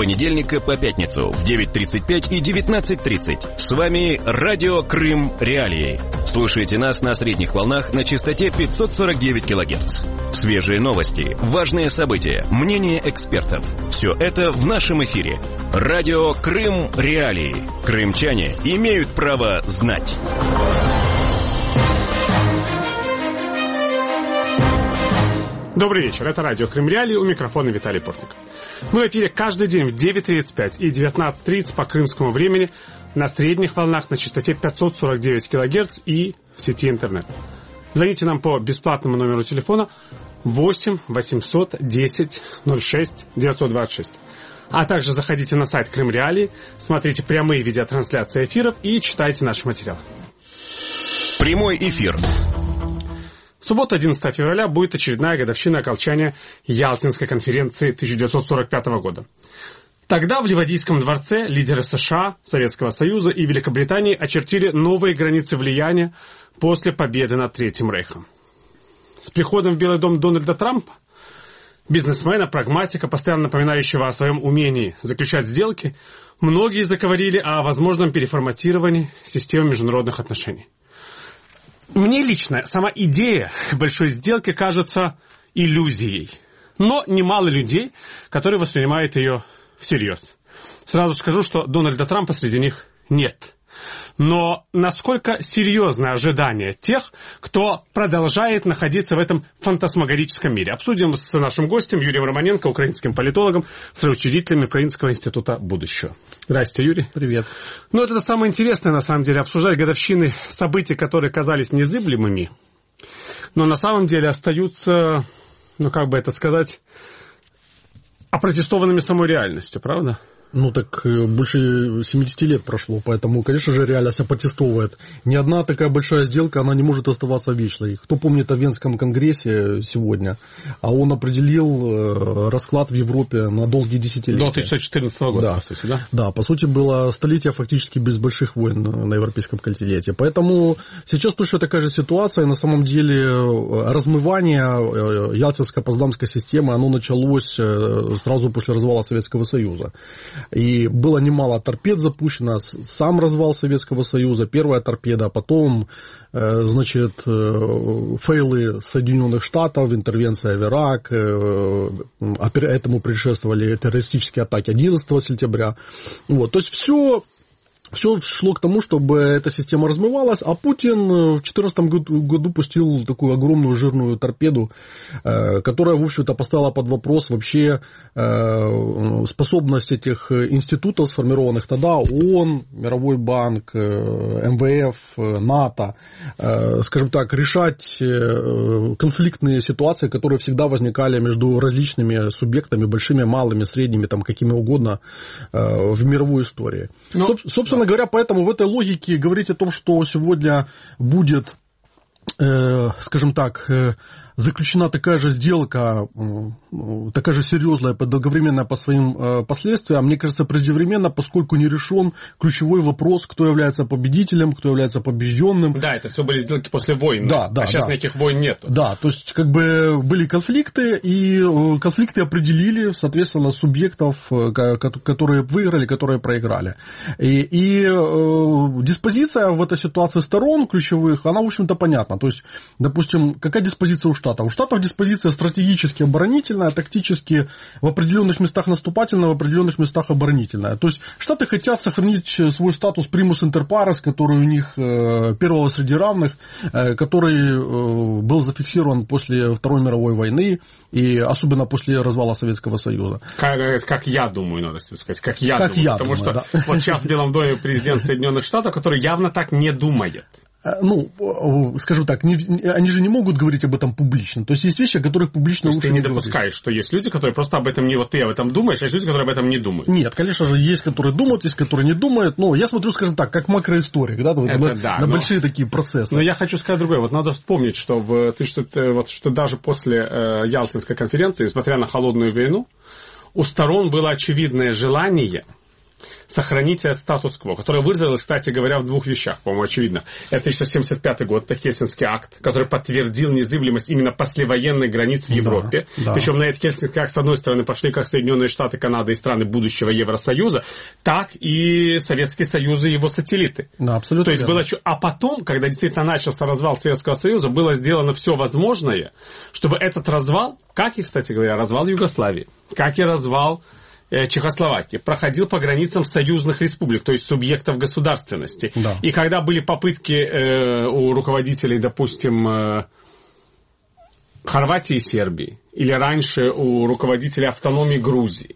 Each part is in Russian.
понедельника по пятницу в 9:35 и 19:30. С вами Радио Крым Реалии. Слушайте нас на средних волнах на частоте 549 кГц. Свежие новости, важные события, мнения экспертов. Все это в нашем эфире. Радио Крым Реалии. Крымчане имеют право знать. Добрый вечер, это радио Крым Реалии, у микрофона Виталий Портников. Мы в эфире каждый день в 9:35 и 19:30 по крымскому времени на средних волнах на частоте 549 кГц и в сети интернет. Звоните нам по бесплатному номеру телефона 8 800 10 06 926. А также заходите на сайт Крым Реалии, смотрите прямые видеотрансляции эфиров и читайте наши материалы. Прямой эфир. В субботу, 11 февраля, будет очередная годовщина окончания Ялтинской конференции 1945 года. Тогда в Ливадийском дворце лидеры США, Советского Союза и Великобритании очертили новые границы влияния после победы над Третьим Рейхом. С приходом в Белый дом Дональда Трампа, бизнесмена, прагматика, постоянно напоминающего о своем умении заключать сделки, многие заговорили о возможном переформатировании системы международных отношений. Мне лично сама идея большой сделки кажется иллюзией, но немало людей, которые воспринимают ее всерьез. Сразу скажу, что Дональда Трампа среди них нет. Но насколько серьезны ожидания тех, кто продолжает находиться в этом фантасмагорическом мире? Обсудим с нашим гостем Юрием Романенко, украинским политологом, соучредителем Украинского института будущего. Здравствуйте, Юрий. Привет. Ну, это самое интересное, на самом деле, обсуждать годовщины событий, которые казались незыблемыми, но на самом деле остаются, как бы это сказать, опротестованными самой реальностью, правда? Ну, так больше 70 лет прошло, поэтому, конечно же, реальность опротестовывает. Ни одна такая большая сделка, она не может оставаться вечной. Кто помнит о Венском конгрессе сегодня, а он определил расклад в Европе на долгие десятилетия. До 1914 года, да. По сути, да? Да, по сути, было столетие фактически без больших войн на европейском континенте. Поэтому сейчас точно такая же ситуация. На самом деле размывание Ялтинско-Потсдамской системы, оно началось сразу после развала Советского Союза. И было немало торпед запущено, сам развал Советского Союза, первая торпеда, потом, значит, фейлы Соединенных Штатов, интервенция в Ирак, этому предшествовали террористические атаки 11 сентября. Вот, то есть все шло к тому, чтобы эта система размывалась, а Путин в 2014 году пустил такую огромную жирную торпеду, которая, в общем-то, поставила под вопрос вообще способность этих институтов, сформированных тогда, ООН, Мировой банк, МВФ, НАТО, скажем так, решать конфликтные ситуации, которые всегда возникали между различными субъектами, большими, малыми, средними, там, какими угодно в мировой истории. Собственно говоря, поэтому в этой логике говорить о том, что сегодня будет, скажем так, заключена такая же сделка, такая же серьезная, долговременная по своим последствиям, мне кажется, преждевременно, поскольку не решен ключевой вопрос, кто является победителем, кто является побежденным. Да, это все были сделки после войн, да, а сейчас никаких войн нет. Да, то есть как бы были конфликты, и конфликты определили, соответственно, субъектов, которые выиграли, которые проиграли. И диспозиция в этой ситуации сторон ключевых, она, в общем-то, понятна. То есть, допустим, какая диспозиция у Штатов? У Штатов диспозиция стратегически оборонительная, тактически в определенных местах наступательная, в определенных местах оборонительная. То есть Штаты хотят сохранить свой статус примус интер парес, который у них первого среди равных, который был зафиксирован после Второй мировой войны и особенно после развала Советского Союза. Как я думаю, надо сказать, как я думаю. Потому что да. Вот сейчас в Белом доме президент Соединенных Штатов, который явно так не думает. Ну, скажем так, они же не могут говорить об этом публично. То есть есть вещи, о которых публично лучше не говорить. Ты не допускаешь, что есть люди, которые просто об этом не... Вот ты об этом думаешь, а есть люди, которые об этом не думают. Нет, конечно же, есть, которые думают, есть, которые не думают. Но я смотрю, скажем так, как макроисторик, да, на большие такие процессы. Но я хочу сказать другое. Вот надо вспомнить, что даже после Ялтинской конференции, несмотря на холодную войну, у сторон было очевидное желание сохранить этот статус-кво, которое выразилось, кстати говоря, в двух вещах, по-моему, очевидно. Это 1975 год, это Хельсинский акт, который подтвердил незыблемость именно послевоенной границ в Европе. Да. Причем на этот Хельсинский акт, с одной стороны, пошли как Соединенные Штаты, Канада и страны будущего Евросоюза, так и Советский Союз и его сателлиты. Да, абсолютно. То есть было... А потом, когда действительно начался развал Советского Союза, было сделано все возможное, чтобы этот развал, как и, кстати говоря, развал Югославии, как и развал Чехословакии, проходил по границам союзных республик, то есть субъектов государственности. Да. И когда были попытки у руководителей, допустим, Хорватии и Сербии, или раньше у руководителей автономии Грузии,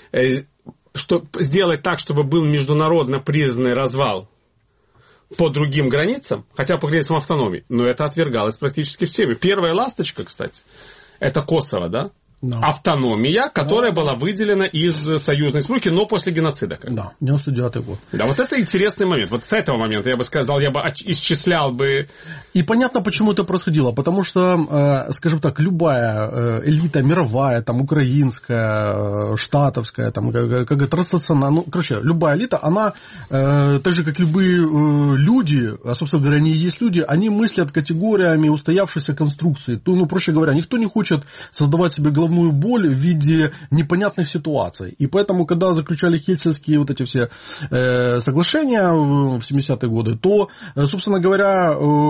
что сделать так, чтобы был международно признанный развал по другим границам, хотя по границам автономии, но это отвергалось практически всеми. Первая ласточка, кстати, это Косово, да? No. Автономия, которая была выделена из союзной республики, но после геноцида. Да, 99-й год. Да, вот это интересный момент. Вот с этого момента, я бы сказал, я бы исчислял бы... И понятно, почему это происходило. Потому что, скажем так, любая элита мировая, там, украинская, штатовская, там, как транснациональная, любая элита, она, так же, как любые люди, а, собственно говоря, они и есть люди, они мыслят категориями устоявшейся конструкции. Проще говоря, никто не хочет создавать себе головную боль в виде непонятных ситуаций. И поэтому, когда заключали хельсинские вот эти все соглашения в 70-е годы, то, собственно говоря,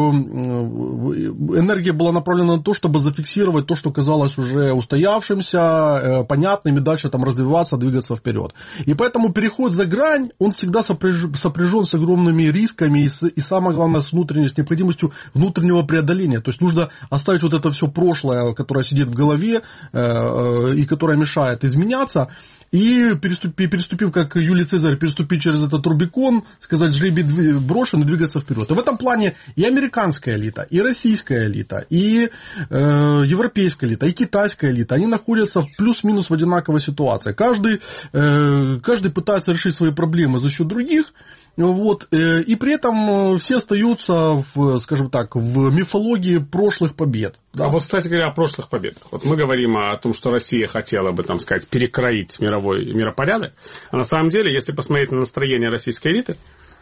энергия была направлена на то, чтобы зафиксировать то, что казалось уже устоявшимся, понятным, и дальше там развиваться, двигаться вперед. И поэтому переход за грань, он всегда сопряжен с огромными рисками и самое главное, с необходимостью внутреннего преодоления. То есть нужно оставить вот это все прошлое, которое сидит в голове, и которая мешает изменяться, и переступив, как Юлий Цезарь, переступить через этот Рубикон, сказать, жребий брошен и двигаться вперед. И в этом плане и американская элита, и российская элита, и европейская элита, и китайская элита, они находятся плюс-минус в одинаковой ситуации. Каждый пытается решить свои проблемы за счет других, вот, и при этом все остаются, скажем так, в мифологии прошлых побед. Да. А вот, кстати говоря, о прошлых победах. Вот мы говорим о том, что Россия хотела бы, там сказать, перекроить миропорядок. А на самом деле, если посмотреть на настроение российской элиты,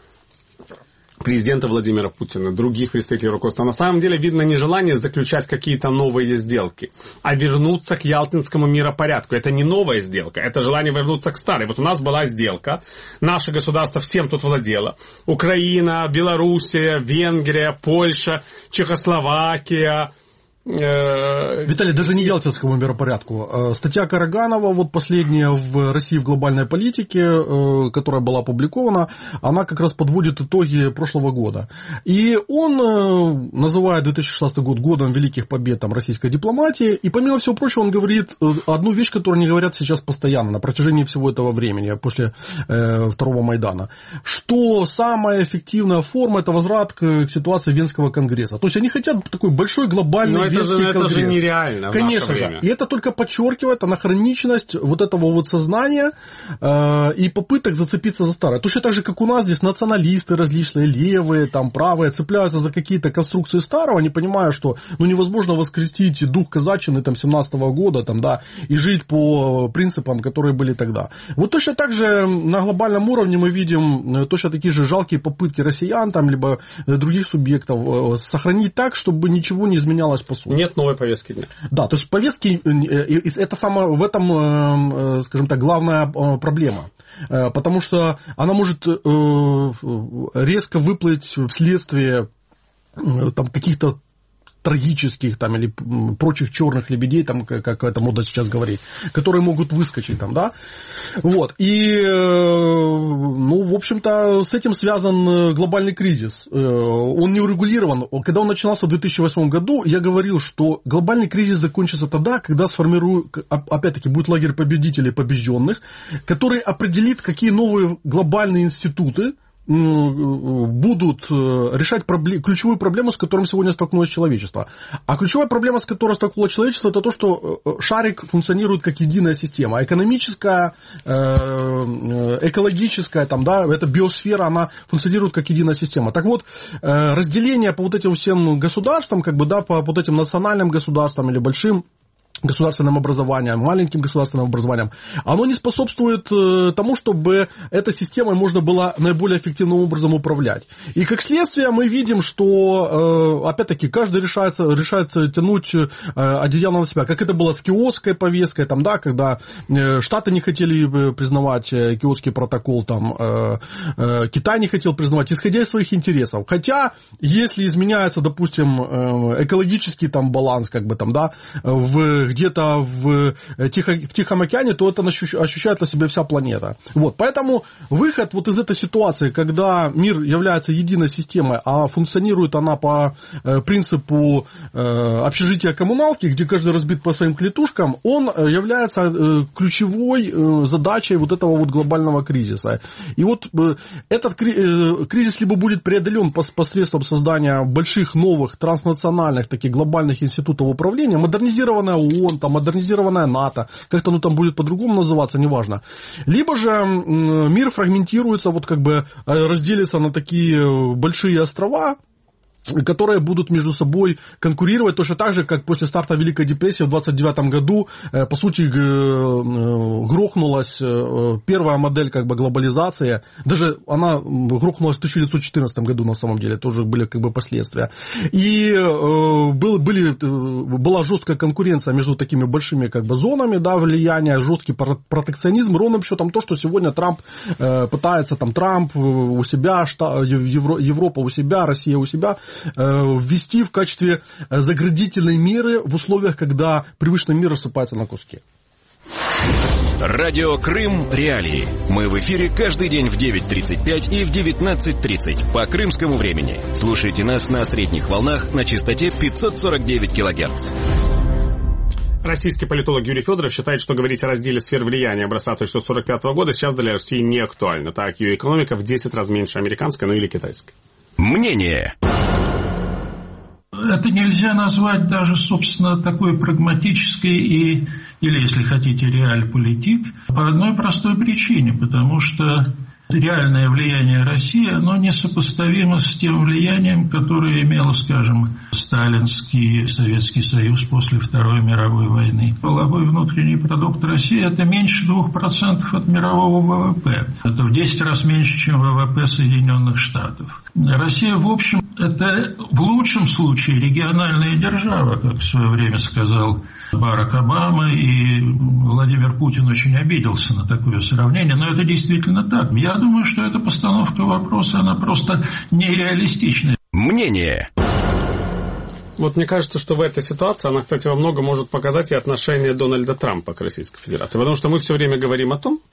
президента Владимира Путина, других представителей руководства, на самом деле видно нежелание заключать какие-то новые сделки, а вернуться к ялтинскому миропорядку. Это не новая сделка, это желание вернуться к старой. Вот у нас была сделка, наше государство всем тут владело. Украина, Белоруссия, Венгрия, Польша, Чехословакия. Виталий, даже не ялтинскому миропорядку. Статья Караганова, вот последняя в России в глобальной политике, которая была опубликована, она как раз подводит итоги прошлого года. И он называет 2016 год годом великих побед там, российской дипломатии. И помимо всего прочего, он говорит одну вещь, которую они говорят сейчас постоянно, на протяжении всего этого времени, после второго Майдана. Что самая эффективная форма – это возврат к ситуации Венского конгресса. То есть они хотят такой большой глобальный это же нереально. Конечно же. И это только подчеркивает анахроничность вот этого вот сознания и попыток зацепиться за старое. Точно так же, как у нас здесь националисты различные, левые, там, правые, цепляются за какие-то конструкции старого, не понимая, что невозможно воскресить дух казачины там, 17-го года там, да, и жить по принципам, которые были тогда. Вот точно так же на глобальном уровне мы видим точно такие же жалкие попытки россиян там, либо других субъектов сохранить так, чтобы ничего не изменялось по сути. Нет новой повестки дня. Да, то есть повестки, это самое, в этом, скажем так, главная проблема. Потому что она может резко выплыть вследствие там, каких-то трагических там, или прочих черных лебедей, там, как это модно сейчас говорить, которые могут выскочить там, да. Вот. И, в общем-то, с этим связан глобальный кризис. Он не урегулирован. Когда он начинался в 2008 году, я говорил, что глобальный кризис закончится тогда, когда опять-таки, будет лагерь победителей и побежденных, который определит, какие новые глобальные институты будут решать ключевую проблему, с которой сегодня столкнулось человечество. А ключевая проблема, с которой столкнулось человечество, это то, что шарик функционирует как единая система. Экономическая, экологическая, там, да, эта биосфера, она функционирует как единая система. Так вот, разделение по вот этим всем государствам, как бы, да, по вот этим национальным государствам или большим государственным образованием, маленьким государственным образованием, оно не способствует тому, чтобы этой системой можно было наиболее эффективным образом управлять. И как следствие мы видим, что, опять-таки, каждый решает тянуть одеяло на себя. Как это было с киотской повесткой, там, да, когда Штаты не хотели признавать киотский протокол, там, Китай не хотел признавать, исходя из своих интересов. Хотя, если изменяется, допустим, экологический там, баланс, как бы там, да, где-то в Тихом океане, то это ощущает на себе вся планета. Вот, поэтому выход вот из этой ситуации, когда мир является единой системой, а функционирует она по принципу общежития коммуналки, где каждый разбит по своим клетушкам, он является ключевой задачей вот этого вот глобального кризиса. И вот этот кризис либо будет преодолен посредством создания больших новых транснациональных таких глобальных институтов управления, модернизированная ООН, там, модернизированная НАТО, как-то оно там будет по-другому называться, неважно. Либо же мир фрагментируется, вот как бы разделится на такие большие острова, которые будут между собой конкурировать точно так же, как после старта Великой депрессии в 1929 году, по сути, грохнулась первая модель как бы глобализации, даже она грохнулась в 1914 году на самом деле, тоже были как бы последствия. И была жесткая конкуренция между такими большими как бы зонами, да, влияния, жесткий протекционизм, ровным счетом то, что сегодня Трамп пытается, там, Трамп у себя, Европа у себя, Россия у себя, ввести в качестве заградительной меры в условиях, когда привычный мир рассыпается на куски. Радио Крым Реалии. Мы в эфире каждый день в 9:35 и в 19:30 по крымскому времени. Слушайте нас на средних волнах на частоте 549 кГц. Российский политолог Юрий Федоров считает, что говорить о разделе сфер влияния образца 1945 года сейчас для России не актуально, так как ее экономика в 10 раз меньше американской, ну или китайской. Мнение. Это нельзя назвать даже, собственно, такой прагматической или, если хотите, реальполитик по одной простой причине, потому что реальное влияние России, оно несопоставимо с тем влиянием, которое имело, скажем, сталинский Советский Союз после Второй мировой войны. Валовой внутренний продукт России – это меньше 2% от мирового ВВП. Это в 10 раз меньше, чем ВВП Соединенных Штатов. Россия, в общем, это в лучшем случае региональная держава, как в свое время сказал Барак Обама, и Владимир Путин очень обиделся на такое сравнение, но это действительно так. Я думаю, что эта постановка вопроса, она просто нереалистичная. Мнение. Вот мне кажется, что в этой ситуации она, кстати, во многом может показать и отношение Дональда Трампа к Российской Федерации. Потому что мы все время говорим о том,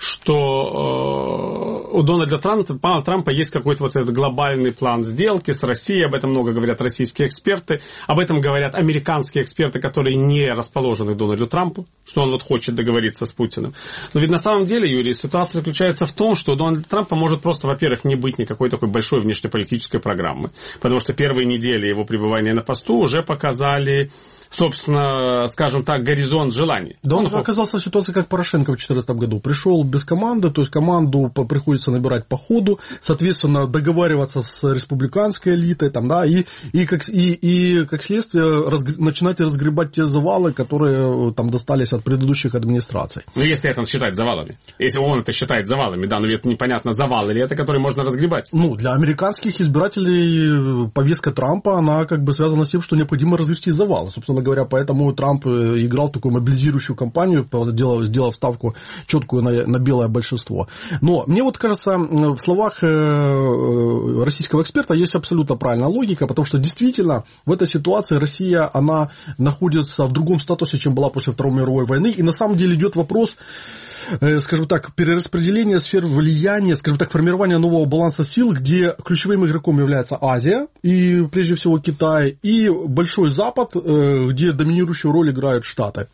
что у Дональда Трампа есть какой-то вот этот глобальный план сделки с Россией. Об этом много говорят российские эксперты. Об этом говорят американские эксперты, которые не расположены к Дональду Трампу, что он вот хочет договориться с Путиным. Но ведь на самом деле, Юрий, ситуация заключается в том, что у Дональда Трампа может просто, во-первых, не быть никакой такой большой внешнеполитической программы. Потому что первые недели его пребывания на посту уже показали, собственно, скажем так, горизонт желаний. Да, он оказался в ситуации, как Порошенко в 2014 году. Пришел без команды, то есть команду приходится набирать по ходу, соответственно, договариваться с республиканской элитой, там, да, и как следствие начинать разгребать те завалы, которые там достались от предыдущих администраций. Ну, если это считать завалами. Если он это считает завалами, да, но это непонятно, завалы ли это, которые можно разгребать. Ну, для американских избирателей повестка Трампа, она как бы связана с тем, что необходимо разгрести завалы. Собственно говоря, поэтому Трамп играл такую мобилизирующую кампанию, сделав ставку четкую на белое большинство. Но мне вот кажется, в словах российского эксперта есть абсолютно правильная логика, потому что действительно в этой ситуации Россия, она находится в другом статусе, чем была после Второй мировой войны, и на самом деле идет вопрос, скажем так, перераспределения сфер влияния, скажем так, формирования нового баланса сил, где ключевым игроком является Азия, и прежде всего Китай, и Большой Запад, где доминирующую роль играют Штаты.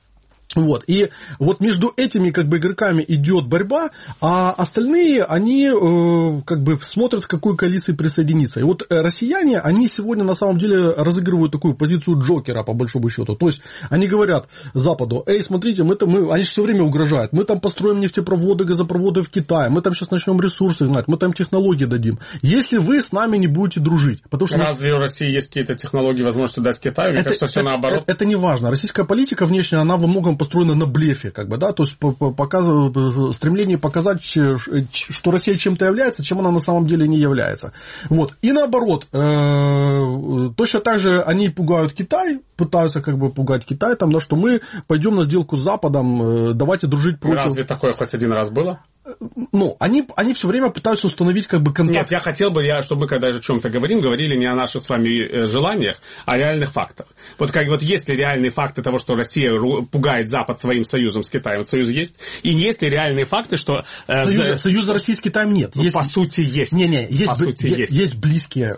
Вот. И вот между этими как бы игроками идет борьба, а остальные, они как бы смотрят, к какой коалиции присоединиться. И вот россияне, они сегодня на самом деле разыгрывают такую позицию Джокера, по большому счету. То есть они говорят Западу: эй, смотрите, они же все время угрожают, мы там построим нефтепроводы, газопроводы в Китае, мы там сейчас начнем ресурсы гнать, мы там технологии дадим, если вы с нами не будете дружить. Потому что разве у России есть какие-то технологии, возможности дать Китаю? Мне кажется, все наоборот. Это не важно. Российская политика внешняя, она во многом построена на блефе, как бы, да, то есть стремление показать, что Россия чем-то является, чем она на самом деле не является. Вот. И наоборот, точно так же они пугают Китай, пытаются как бы пугать Китай, там, да, что мы пойдем на сделку с Западом, давайте дружить против... Разве такое хоть один раз было? Ну, они все время пытаются установить как бы контакт. Нет, я хотел бы, чтобы мы, когда о чем-то говорим, говорили не о наших с вами желаниях, а о реальных фактах. Вот как вот есть ли реальные факты того, что Россия пугает Запад своим союзом с Китаем? Вот союз есть. И есть ли реальные факты, что... Союза России с Китаем нет. Есть, по сути, есть. Есть близкие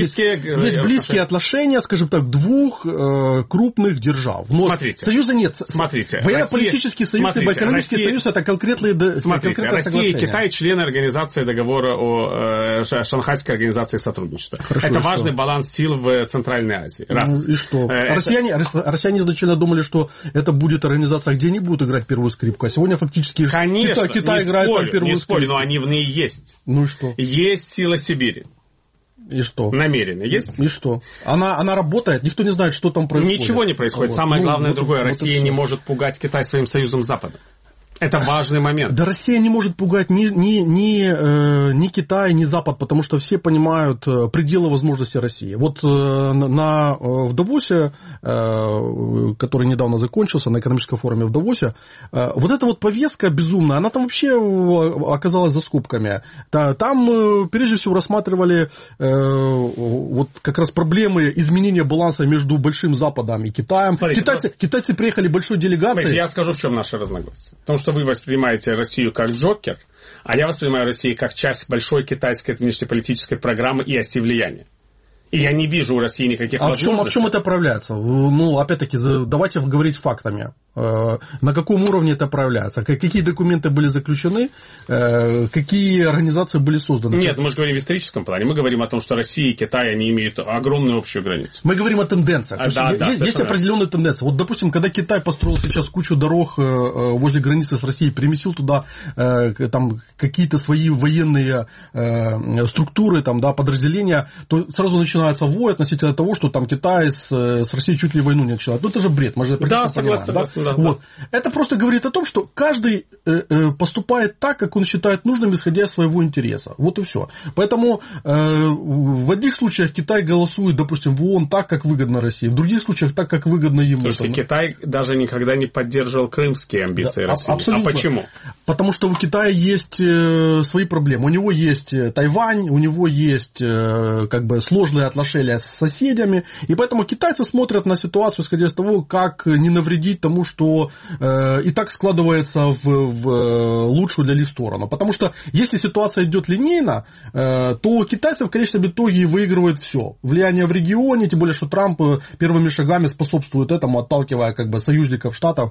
отношения, скажем так, двух крупных держав. Но смотрите, союза нет. Смотрите. Военно-политический союз, либо экономический союз — это конкретные... Смотрите, Россия и Китай члены организации договора о Шанхайской организации сотрудничества. Хорошо, это важный баланс сил в Центральной Азии. Раз. Ну, и что? Россияне изначально думали, что это будет организация, где они будут играть первую скрипку. А сегодня фактически конечно, Китай играет там первую скрипку. Но они в ней есть. Ну и что? Есть сила Сибири. И что? Намеренно. Есть? И что? Она работает, никто не знает, что там происходит. Ничего не происходит. Вот. Самое главное другое. Россия не может пугать Китай своим союзом с Западом. Это важный момент. Да, Россия не может пугать ни Китай, ни Запад, потому что все понимают пределы возможностей России. Вот в Давосе, который недавно закончился, на экономическом форуме в Давосе, вот эта вот повестка безумная, она там вообще оказалась за скобками. Там прежде всего рассматривали вот как раз проблемы изменения баланса между Большим Западом и Китаем. Смотрите, китайцы приехали большой делегацией. Смотрите, я скажу, в чем наше разногласие. Потому что вы воспринимаете Россию как Джокер, а я воспринимаю Россию как часть большой китайской внешнеполитической программы и оси влияния. И я не вижу у России никаких возможностей. В чем это проявляется? Ну, опять-таки, давайте говорить фактами. На каком уровне это проявляется? Какие документы были заключены? Какие организации были созданы? Нет, мы же говорим в историческом плане. Мы говорим о том, что Россия и Китай, они имеют огромную общую границу. Мы говорим о тенденциях. Есть определенные тенденции. Вот, допустим, когда Китай построил сейчас кучу дорог возле границы с Россией, переместил туда там, какие-то свои военные структуры, там, да, подразделения, то сразу начинается вой относительно того, что там Китай с Россией чуть ли войну не начинает. Ну, это же бред. Мы же согласен. Да? Вот. Это просто говорит о том, что каждый поступает так, как он считает нужным, исходя из своего интереса. Вот и все. Поэтому в одних случаях Китай голосует, допустим, в ООН так, как выгодно России, в других случаях так, как выгодно ему. Слушайте, Китай даже никогда не поддерживал крымские амбиции России. Абсолютно. А почему? Потому что у Китая есть свои проблемы. У него есть Тайвань, у него есть как бы сложные отношения с соседями, и поэтому китайцы смотрят на ситуацию, исходя из того, как не навредить тому, что и так складывается в лучшую для них сторону. Потому что если ситуация идет линейно, то китайцы в конечном итоге выигрывают все. Влияние в регионе, тем более, что Трамп первыми шагами способствует этому, отталкивая как бы союзников Штатов,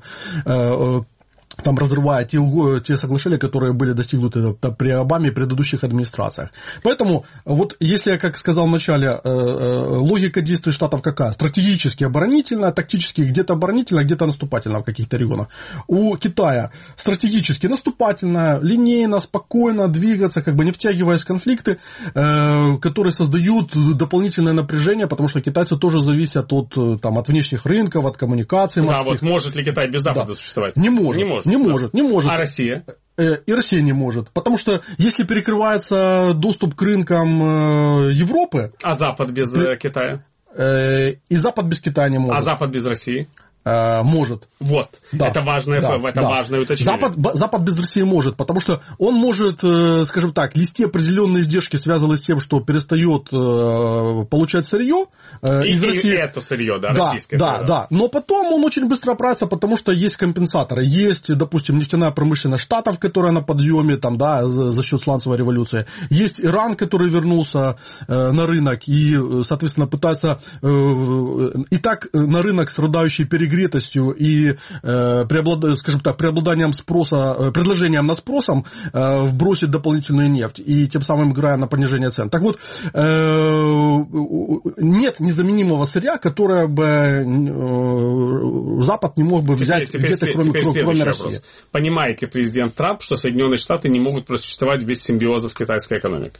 там разрывая те соглашения, которые были достигнуты при Обаме и предыдущих администрациях. Поэтому, вот если, как сказал в начале, логика действий Штатов какая? Стратегически оборонительная, тактически где-то оборонительная, где-то наступательная в каких-то регионах. У Китая стратегически наступательная, линейно, спокойно двигаться, как бы не втягиваясь в конфликты, которые создают дополнительное напряжение, потому что китайцы тоже зависят от внешних рынков, от коммуникаций морских. Да, вот может ли Китай без Запада существовать? Не может. Не может. А Россия? И Россия не может. Потому что если перекрывается доступ к рынкам Европы... А Запад без Китая? И Запад без Китая не может. А Запад без России? Может. Вот. Да. Это важное уточнение. Запад без России может, потому что он может, скажем так, нести определенные издержки, связанные с тем, что перестает получать сырье из России. И это сырье, российское сырье. Да. Но потом он очень быстро оправится, потому что есть компенсаторы. Есть, допустим, нефтяная промышленность Штатов, которая на подъеме за счет сланцевой революции. Есть Иран, который вернулся на рынок и, соответственно, пытается и так на рынок, страдающий перегрев перегретостью и, скажем так, преобладанием спроса, предложением над спросом вбросить дополнительную нефть и тем самым играя на понижение цен. Так вот, нет незаменимого сырья, которое бы Запад не мог бы взять где-то кроме России. Вопрос. Понимает ли президент Трамп, что Соединенные Штаты не могут просуществовать без симбиоза с китайской экономикой?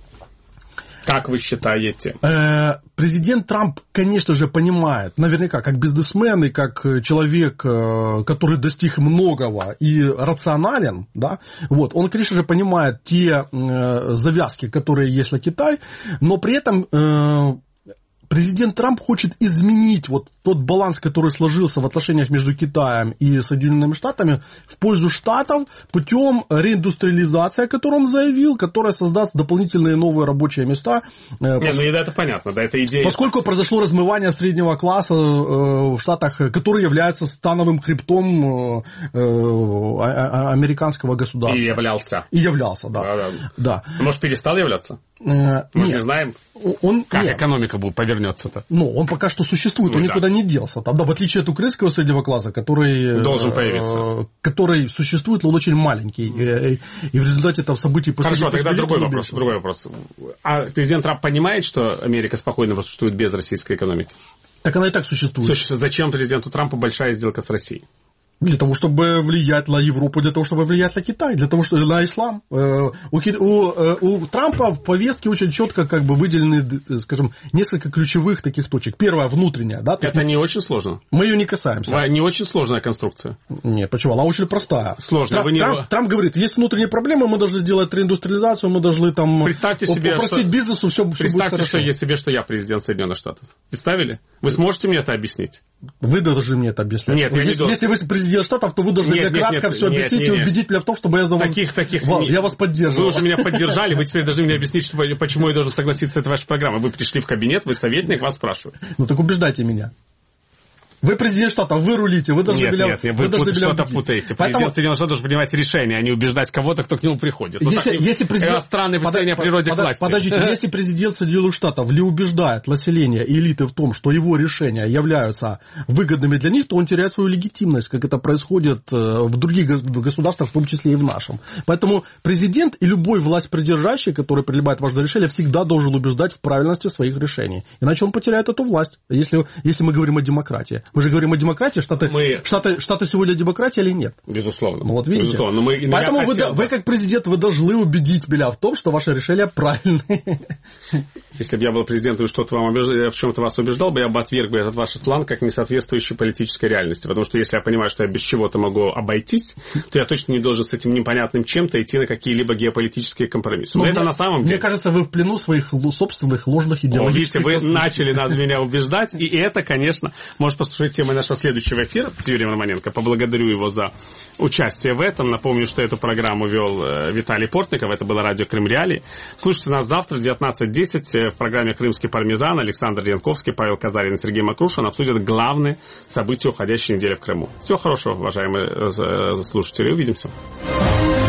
Как вы считаете? Президент Трамп, конечно же, понимает, наверняка, как бизнесмен и как человек, который достиг многого и рационален, да, вот, он, конечно же, понимает те завязки, которые есть на Китай, но при этом президент Трамп хочет изменить вот тот баланс, который сложился в отношениях между Китаем и Соединенными Штатами в пользу Штатов путем реиндустриализации, о которой он заявил, которая создаст дополнительные новые рабочие места. Это понятно, да, это идея. Поскольку произошло размывание среднего класса в Штатах, который является становым хребтом американского государства. И являлся, да. Да. Может, перестал являться? Мы не знаем, как экономика будет повернется-то. Ну, он пока что существует, он никуда не делся. Там, да, в отличие от украинского среднего класса, который должен появиться, который существует, но он очень маленький. И в результате там событий... Хорошо, тогда другой вопрос. А президент Трамп понимает, что Америка спокойно существует без российской экономики? Так она и так существует. Зачем президенту Трампу большая сделка с Россией? Для того, чтобы влиять на Европу, для того, чтобы влиять на Китай, для того, чтобы на ислам. У Трампа в повестке очень четко как бы выделены, скажем, несколько ключевых таких точек. Первая, внутренняя. Да? Это не очень сложно. Мы ее не касаемся. Не очень сложная конструкция. Нет, почему? Она очень простая. Сложная. Трамп говорит, есть внутренние проблемы, мы должны сделать реиндустриализацию, мы должны там упростить бизнесу, все будет хорошо. Представьте себе, что я президент Соединенных Штатов. Представили? Вы сможете мне это объяснить? Вы должны мне это объяснять. Нет, если вы президент Штатов, то вы должны мне кратко все объяснить и убедить меня в том, чтобы я я вас поддерживал. Вы уже меня поддержали, вы теперь должны мне объяснить, почему я должен согласиться с этой вашей программой. Вы пришли в кабинет, вы советник, вас спрашивают. Ну так убеждайте меня. Вы президент Штатов, вы рулите, вы должны меня убедить. Вы что-то путаете. Президент Соединенных Штатов должен принимать решения, а не убеждать кого-то, кто к нему приходит. Это странное представление о природе власти. Подождите, если президент Соединенных Штатов не убеждает население и элиты в том, что его решения являются выгодными для них, то он теряет свою легитимность, как это происходит в других государствах, в том числе и в нашем. Поэтому президент и любой властьпридержащий, который принимает важное решение, всегда должен убеждать в правильности своих решений. Иначе он потеряет эту власть, если мы говорим о демократии. Мы же говорим о демократии. Штаты сегодня демократия или нет? Безусловно. Ну, вот видите. Безусловно. Поэтому вы как президент, вы должны убедить меня в том, что ваше решение правильное. Если бы я был президентом и что-то в чем-то вас убеждал бы, я бы отверг бы этот ваш план как несоответствующий политической реальности. Потому что если я понимаю, что я без чего-то могу обойтись, то я точно не должен с этим непонятным чем-то идти на какие-либо геополитические компромиссы. Но это на самом деле... Мне кажется, вы в плену своих собственных ложных идеологических... Видите, вы начали меня убеждать, и это, конечно, может послушать темой нашего следующего эфира. Юрий Романенко, поблагодарю его за участие в этом. Напомню, что эту программу вел Виталий Портников. Это было радио Крым Реалии. Слушайте нас завтра в 19:10 в программе «Крымский пармезан». Александр Янковский, Павел Казарин и Сергей Макрушин обсудят главные события уходящей недели в Крыму. Всего хорошего, уважаемые слушатели. Увидимся.